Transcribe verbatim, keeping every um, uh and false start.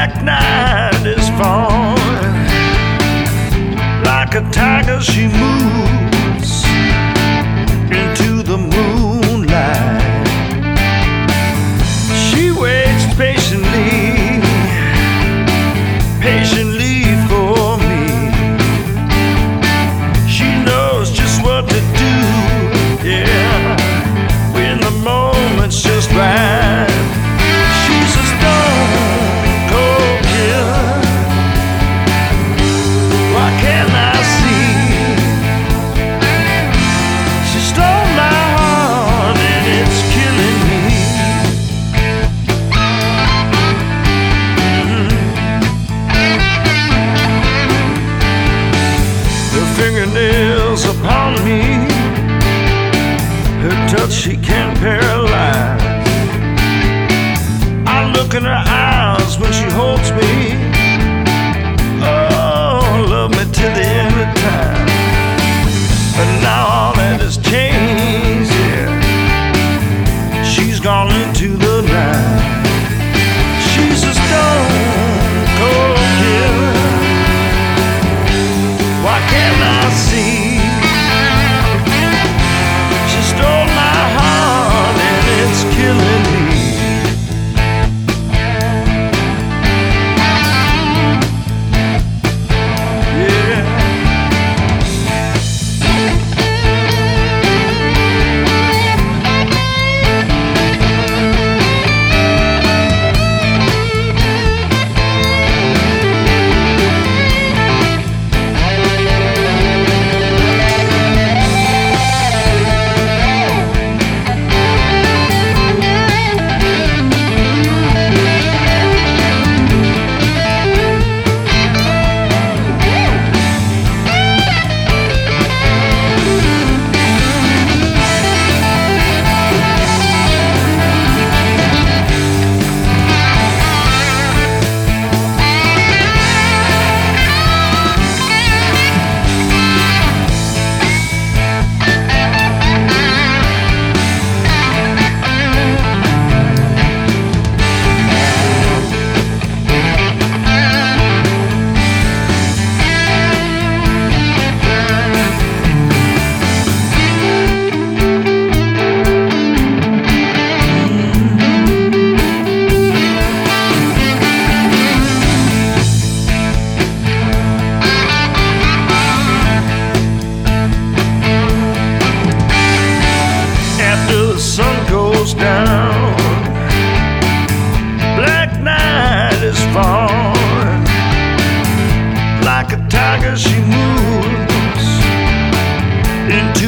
black night is falling. Like a tiger she moves into the moonlight. She waits patiently, patiently for me. She knows just what to do, yeah, when the moment's just right. She's a stone cold killer. Why can't I see? She stole my heart and it's killing me. Her fingernails upon me, her touch she can't paralyze. I look in her eyes when she holds me. Oh, love me till the end of time. But now all that has changed, yeah. She's gone into the night. She's a stone cold killer. Why can't I see? She stole my heart and it's killing me. Down, black night is falling. Like a tiger she moves into